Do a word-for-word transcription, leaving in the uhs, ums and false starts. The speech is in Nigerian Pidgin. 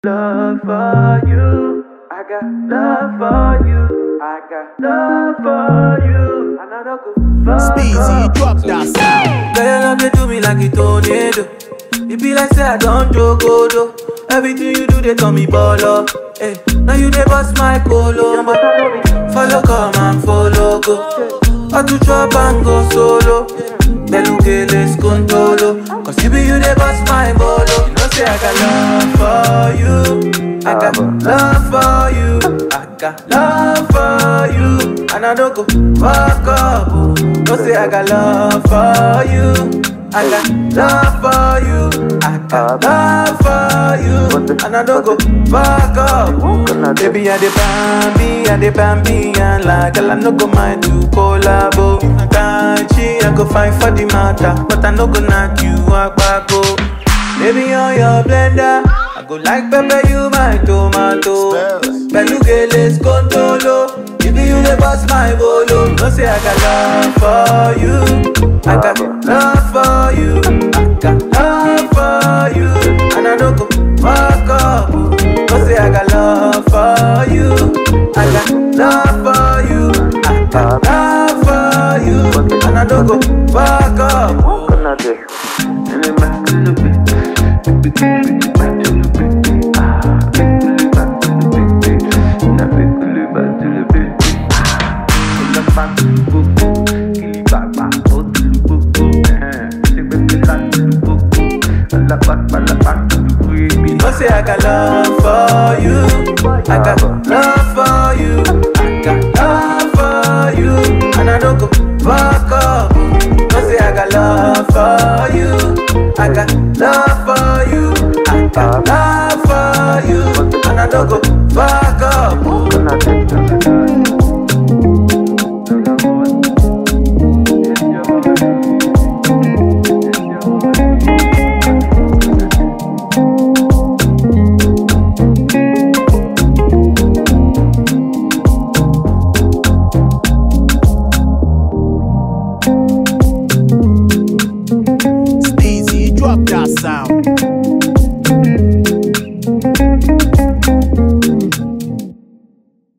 Love for you, I got love for you, I got love for you, and I don't go fuck Speezy, up. drop that sound. Girl, your love they do me like a tornado. It be like say I don't joke, though. Everything you do, they call me baller. Hey, now you they bust my colo. Follow, come and follow, go. I to chop and go solo. Beluke les contolo. Cause you be you they bust my bolo. You know say I got love for you, I got love for you, I got love for you, and I don't go fuck up. Oh. No say I got love for you, I got love for you, I got love for you, and I don't go fuck up. Baby I dey bambi, I dey bambi, and like girl I no go mind to collabo. I can't cheat, I go fight for the matter, but I no go knock you out back. Oh. Baby on your blender, I go like pepper you my tomato. Beluke les contolo, if you the boss my bolo. No say I got love for you, I got love for you, I got love for you, and I don't go fuck up. No say I got love for you, I got love for you, I got love for you, and I don't go fuck up. You say I got love for you, I got love for you, I got love for you, and I don't go fuck up. You say I got love for you, I got love for you, I got love for you, and I don't go fuck up.